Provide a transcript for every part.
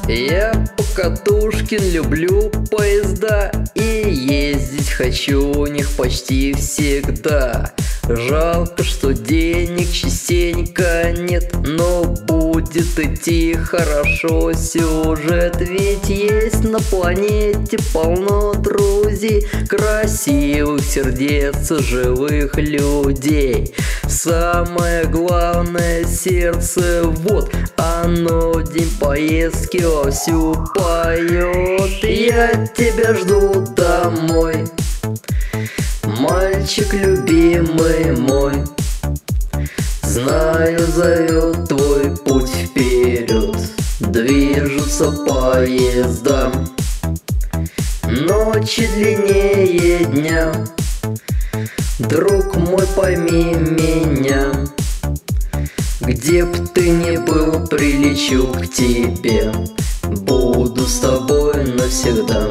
Я Покатушкин, люблю поезда и ездить хочу у них почти всегда. Жалко, что денег частенько нет, но будет идти хорошо сюжет. Ведь есть на планете полно друзей, красивых сердец, живых людей. Самое главное — сердце, вот оно в день поездки вовсю поет. Я тебя жду домой, мальчик любимый мой. Знаю, зовет твой путь вперед, движутся поезда. Ночи длиннее дня, друг мой, пойми меня. Где б ты ни был, прилечу к тебе, буду с тобой навсегда.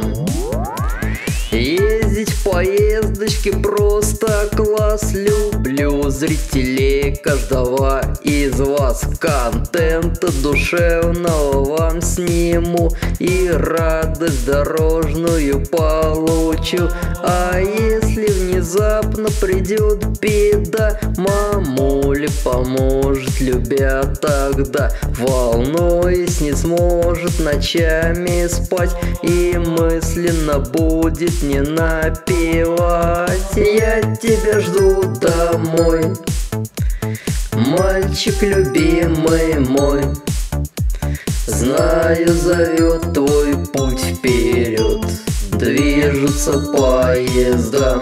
Ездить в поездочке просто класс, люблю зрителей каждого из вас. Контента душевного вам сниму и радость дорожную получу. А если внезапно придет беда, мамуля поможет, любя тогда. Волнуясь, не сможет ночами спать и мысленно будет не напевать. Я тебя жду домой, мальчик любимый мой. Знаю, зовет твой путь вперед, движутся поезда.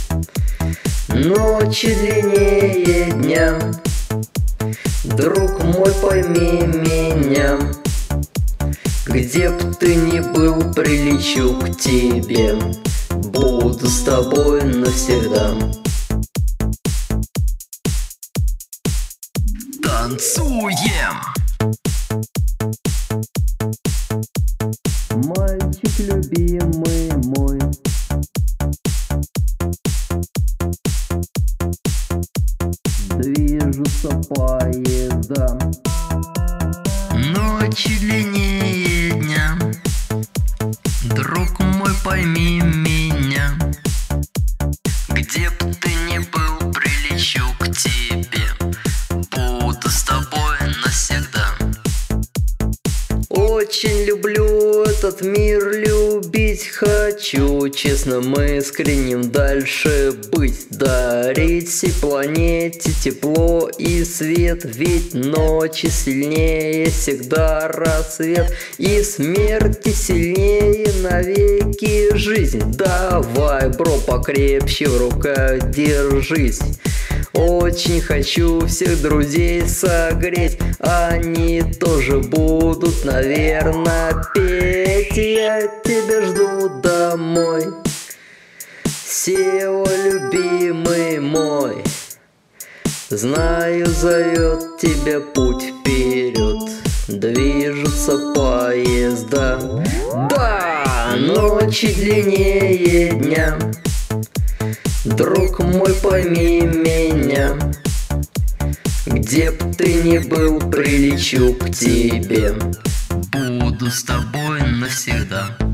Ночи длиннее дня, друг мой, пойми меня. Где б ты ни был, прилечу к тебе, буду с тобой навсегда. Танцуем! Мальчик любимый мой, движутся поезда. Ночи длиннее дня, друг мой, пойми меня. Где б ты ни был, прилечу к тебе, буду с тобой навсегда. Очень люблю этот мир, любить хочу, честным, искренним дальше быть. Дарить всей планете тепло и свет, ведь ночи сильнее всегда рассвет, и смерти сильнее навеки жизнь. Давай, бро, покрепче в руках держись. Очень хочу всех друзей согреть, они тоже будут, наверное, петь. Я тебя жду домой, Сева, любимый мой. Знаю, зовет тебя путь вперед, движутся поезда. Да, ночи длиннее дня, друг мой, пойми меня. Где б ты ни был, прилечу к тебе, буду с тобой навсегда.